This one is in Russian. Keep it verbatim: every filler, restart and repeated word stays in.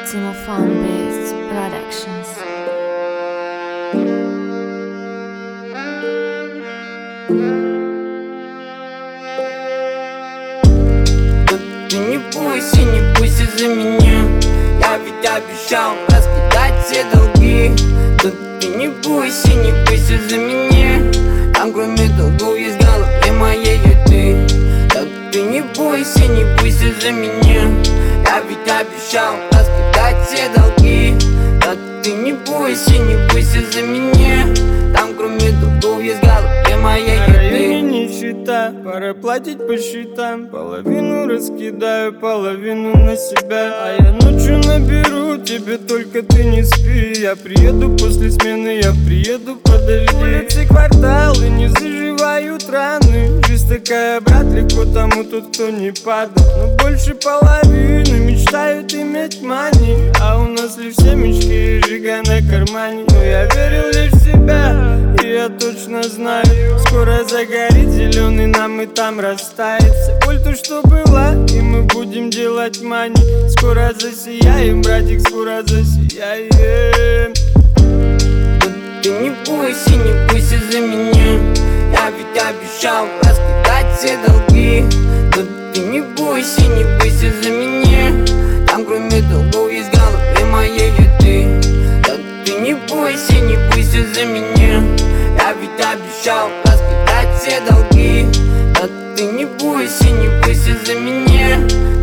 Ultima Fan-Based Productions. Ты не бойся, не бойся за меня. Я ведь обещал раскидать все долги. Да ты не бойся, не бойся за меня. Там кроме долгов есть в голове моей и ты. Да ты не бойся, не бойся за меня. Я ведь обещал раскидать все долги. Да ты не бойся, не бойся за меня. Там кроме долгов есть в голове моей и ты. Нищета, пора платить по счетам. Половину раскидаю, половину на себя. А я ночью наберу тебе, только ты не спи. Я приеду после смены, я приеду, подожди. Улицы, кварталы, не заживают раны. Жизнь такая, брат, легко тому тот, кто не падал. Но больше половины мечтают иметь мани. А у нас лишь семечки и жига на кармане. Но я верил лишь в себя, и я точно знаю, скоро загорит зеленый, нам и там растает вся боль, то, что была, и мы будем делать мани. Скоро засияем, братик, скоро засияем. Ты не бойся, не бойся за меня. Я ведь обещал раскидать все долги. Да ты не бойся, не бойся за меня. Там кроме долгов есть в голове моей и ты. Да ты не бойся, не бойся за меня. Я ведь обещал раскидать все долги. Да ты не бойся, не бойся за меня.